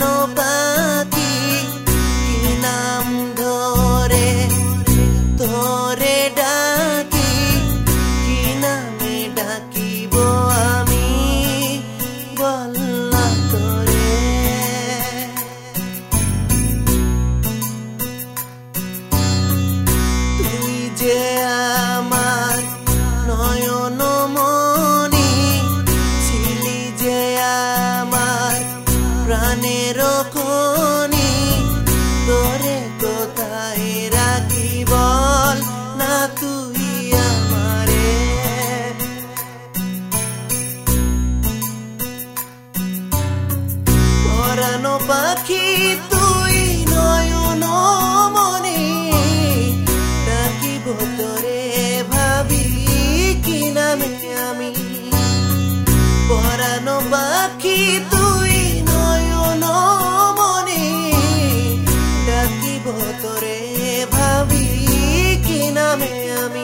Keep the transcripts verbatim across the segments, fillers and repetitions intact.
পরানো পাখি কি নাম ধরে তোরে ডাকি কি নামে ডাকিব আমি বল না তোরে তুই যে আমার নয়ন মনি ছিলি যে আমার প্রাণের খনি তোরে কোথায় রাখি বল না তুই আমারে পরানো পাখি তুই নয়ন মনি ডাকিব তোরে ভাবি কি নামে আমি পরানো পাখি তুই নয়ন মনি ডাকিব তোরে ভাবি কি নামে আমি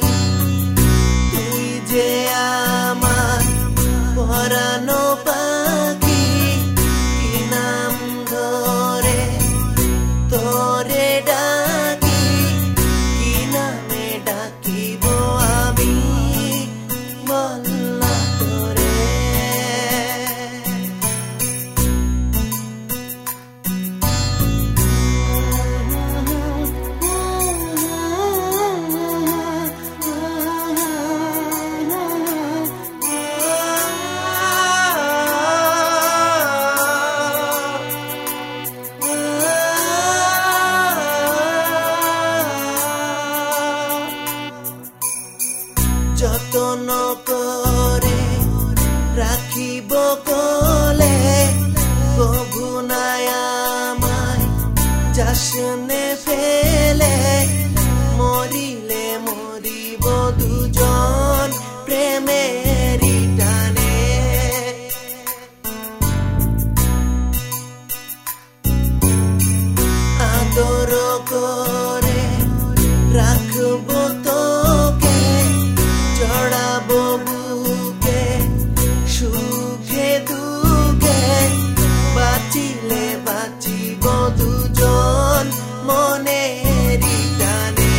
তুই যে আমার পরানো পাখি কি নাম ধরে তোরে ডাকি কি নামে ডাকিব আমি বল না তোরে যতন করে রাখিব কোলে কভু নাই আমায় যাসনে ফেলে মরিলে মরিব দুজন প্রেমেরই টানে আদর করে রাখব তোকে জড়াবো বুকে সুখে দুঃখে বাঁচিলে বাঁচিব দুজন মনেরই টানে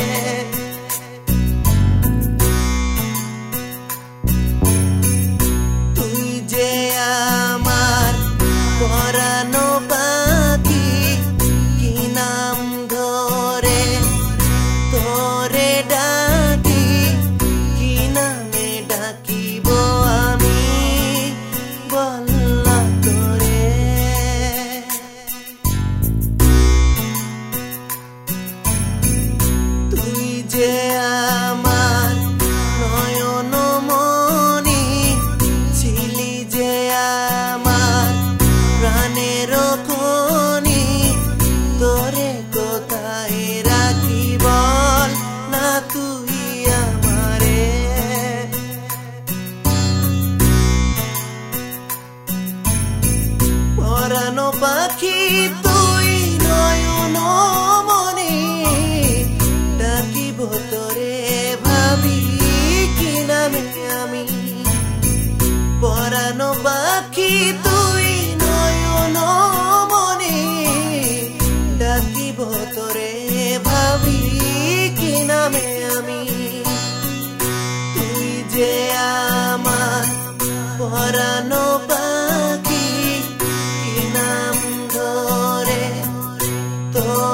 তুই যে আমার পরানো পাখি কি নাম ধরে তোরে ডাকি কি নামে ডাকিব আমি বল না তোরে তুই যে আমার নয়ন মনি ছিলি যে আমার প্রাণের খনি তোরে কোথায় রাখি বল না তুই আমারে পরানো পাখি তুই নয়ন মনি ডাকিব তোরে ভাবি কি নামে আমি পরানো পাখি তুই নয়ন মনি ডাকিব তোরে ভাবি কি নামে আমি তুই যে আমার পরানো পাখি কি নাম ধরে তো